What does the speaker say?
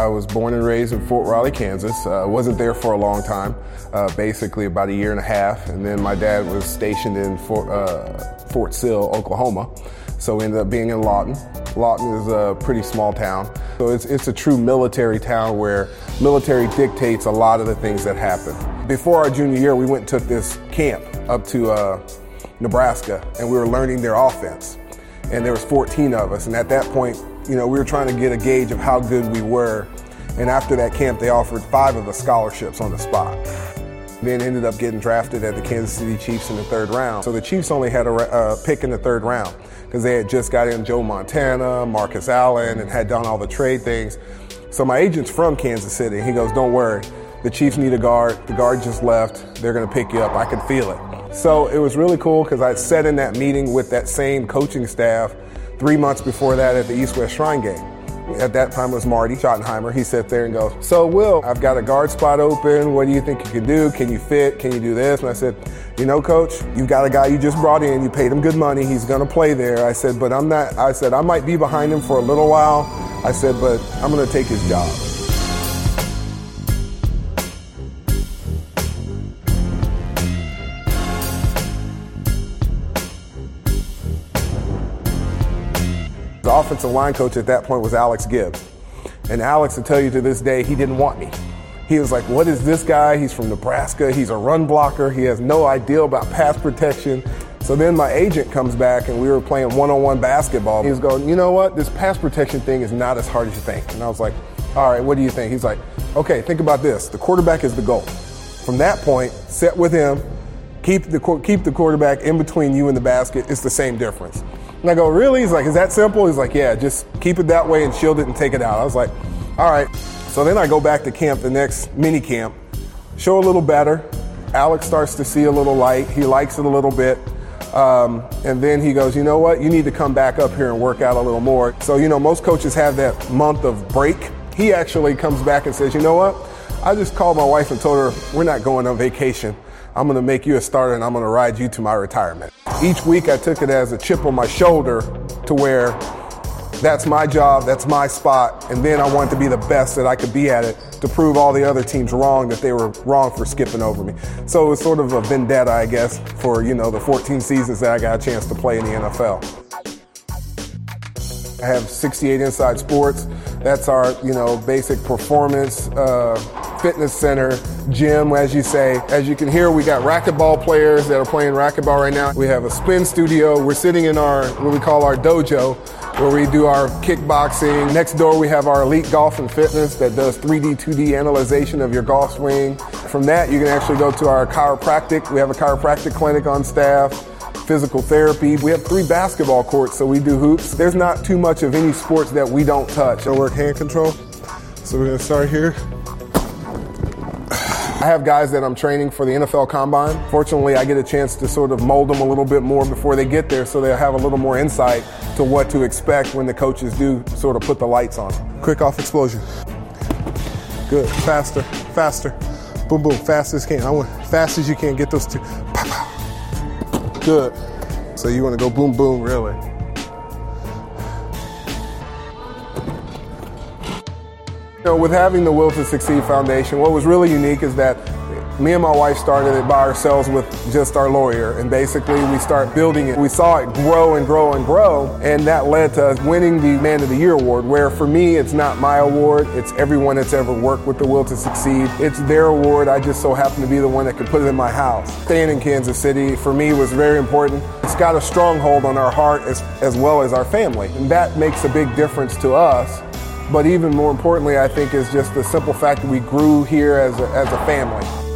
I was born and raised in Fort Riley, Kansas. Wasn't there for a long time, basically about a year and a half. And then my dad was stationed in Fort Sill, Oklahoma. So we ended up being in Lawton. Lawton is a pretty small town. So it's a true military town where military dictates a lot of the things that happen. Before our junior year, we went and took this camp up to Nebraska, and we were learning their offense. And there was 14 of us. And at that point, we were trying to get a gauge of how good we were. And after that camp, they offered 5 of us scholarships on the spot. Then ended up getting drafted at the Kansas City Chiefs in the 3rd round. So the Chiefs only had a pick in the 3rd round because they had just got in Joe Montana, Marcus Allen, and had done all the trade things. So my agent's from Kansas City. He goes, "Don't worry, the Chiefs need a guard. The guard just left. They're going to pick you up. I could feel it." So it was really cool because I sat in that meeting with that same coaching staff 3 months before that at the East-West Shrine game. At that time it was Marty Schottenheimer. He sat there and goes, "So Will, I've got a guard spot open. What do you think you can do? Can you fit? Can you do this?" And I said, "Coach, you got a guy you just brought in. You paid him good money. He's going to play there." I said, "But I'm not." I said, "I might be behind him for a little while." I said, "But I'm going to take his job." The offensive line coach at that point was Alex Gibbs. And Alex, to tell you to this day, he didn't want me. He was like, "What is this guy? He's from Nebraska. He's a run blocker. He has no idea about pass protection." So then my agent comes back and we were playing one-on-one basketball. He was going, "You know what? This pass protection thing is not as hard as you think." And I was like, "All right, what do you think?" He's like, "Okay, think about this. The quarterback is the goal. From that point, set with him, keep the quarterback in between you and the basket. It's the same difference." And I go, "Really?" He's like, "Is that simple?" He's like, "Yeah, just keep it that way and shield it and take it out." I was like, "All right." So then I go back to camp, the next mini camp, show a little better. Alex starts to see a little light. He likes it a little bit. And then he goes, "You know what? You need to come back up here and work out a little more." So, most coaches have that month of break. He actually comes back and says, "You know what? I just called my wife and told her we're not going on vacation. I'm going to make you a starter and I'm going to ride you to my retirement." Each week I took it as a chip on my shoulder to where that's my job, that's my spot, and then I wanted to be the best that I could be at it to prove all the other teams wrong, that they were wrong for skipping over me. So it was sort of a vendetta, I guess, for, the 14 seasons that I got a chance to play in the NFL. I have 68 Inside Sports. That's our, basic performance, fitness center, gym, as you say. As you can hear, we got racquetball players that are playing racquetball right now. We have a spin studio. We're sitting in what we call our dojo, where we do our kickboxing. Next door, we have our Elite Golf and Fitness that does 3D, 2D analyzation of your golf swing. From that, you can actually go to our chiropractic. We have a chiropractic clinic on staff. Physical therapy. We have 3 basketball courts, so we do hoops. There's not too much of any sports that we don't touch. I work hand control. So we're going to start here. I have guys that I'm training for the NFL Combine. Fortunately, I get a chance to sort of mold them a little bit more before they get there so they'll have a little more insight to what to expect when the coaches do sort of put the lights on. Quick off explosion. Good. Faster. Faster. Boom, boom. Fast as you can. Fast as you can. Get those 2. Pow, pow. Good. So you want to go boom, boom, really. With having the Will to Succeed Foundation, what was really unique is that me and my wife started it by ourselves with just our lawyer, and basically we start building it. We saw it grow and grow and grow, and that led to us winning the Man of the Year award, where for me it's not my award, it's everyone that's ever worked with the Will to Succeed. It's their award. I just so happen to be the one that could put it in my house. Staying in Kansas City for me was very important. It's got a stronghold on our heart as well as our family, and that makes a big difference to us. But even more importantly, I think, is just the simple fact that we grew here as a family.